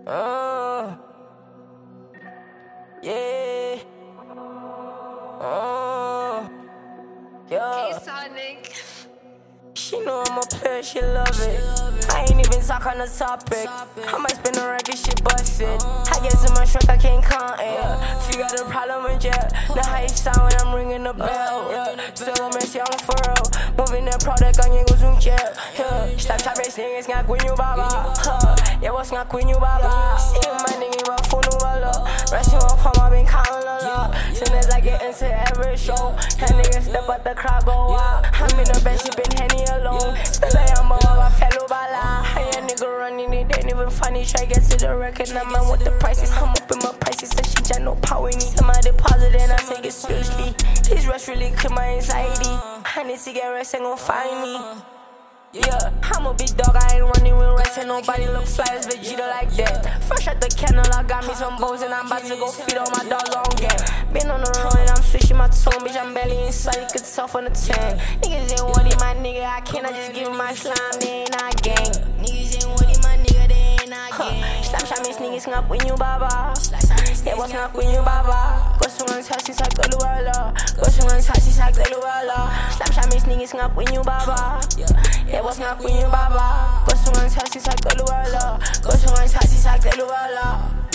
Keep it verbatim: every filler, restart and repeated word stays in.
Uh, yeah. Uh, yeah. Hey, Sonic. She know I'm a player, she love it. I ain't even talk on the topic. I might spin a record, she bust it. I get so much work, I can't count it. Yeah. If you got a problem with jet, know how you sound when I'm ringing the bell. Yeah. Still a mess, y'all for real. Moving that product, on you go zoom jet. Yeah. Stop chopping niggas, ngakuin you baba. Yeah, what's ngakuin you baba? See my nigga, but phone no bala. Rushing off home, I've been counting a lot. Soon as I get into every show, that nigga step out the crowd, go wild. I'm in the bed, she been Henny alone. Still I am a fellow bala. Hey, a nigga running it, ain't even funny. Try get to the record, now man with the prices. I'm up in my prices, so she got no power. Need some my deposit and I take it seriously. These rest really clear my anxiety. I need to get rest and gon' find me. Yeah, I'm a big dog, I ain't running with rest and nobody look fly as Vegeta like that. Fresh out the kennel, I got me some bows and I'm about to go feed all my dogs on game. Been on the road and I'm switching my tone, bitch, I'm barely inside, you could tell from the tank. Niggas ain't what my nigga, I cannot just give my slime, they ain't not gang. Niggas ain't what my nigga, they ain't not gang. Slap shot miss niggas ngakuin you baba. Yeah, what's ngakuin you baba? Go sungan sasi sak teluala. Go sungan sasi sak teluala. Slap shot miss niggas ngakuin you baba. Yeah, what's ngakuin you baba? Go sungan sasi sak teluala. Go sungan sasi sak teluala.